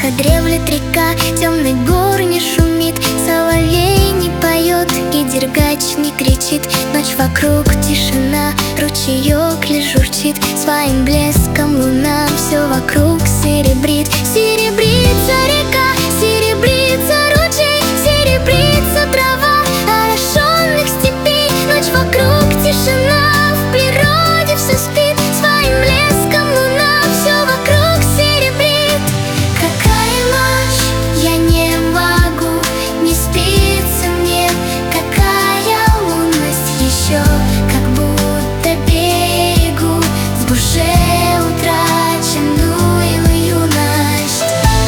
Тихо древлет река, темный гор не шумит, соловей не поет и дергач не кричит. Ночь вокруг тишина, ручеек лишь журчит, своим блеском луна все вокруг серебрит. Серебрится река, серебрится ручей, серебрится трава орошенных степей. Ночь вокруг тишина, в природе все спит, своим блеском луна все вокруг серебрит. Какая ночь, я не могу, не спится мне, какая лунность еще, как будто берегу в душе утраченную юность.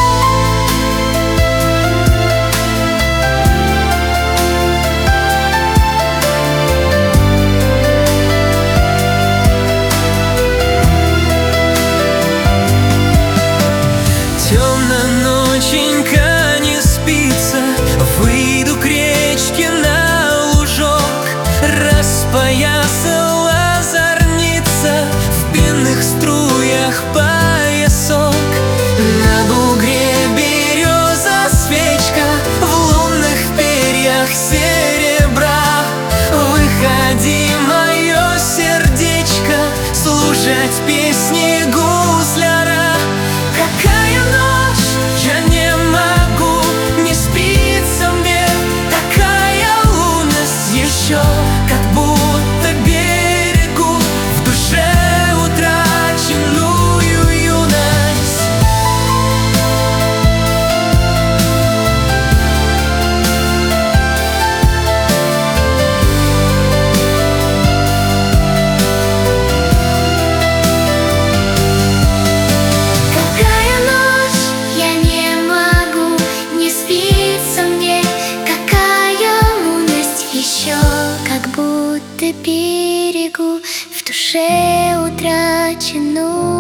Темно ноченька, не спится, выйду к речке на лужок. Распоясала зорница, в пенных струях поясок. На бугре береза свечка, в лунных перьях серебра. Выходи, мое сердечко, слушать песни гусляра. Какая ночь, я не могу, не спится мне, такая лунность еще, как будто берегу в душе утраченную юность. Какая ночь, я не могу, не спится мне, какая лунность еще, как будто берегу в душе утраченную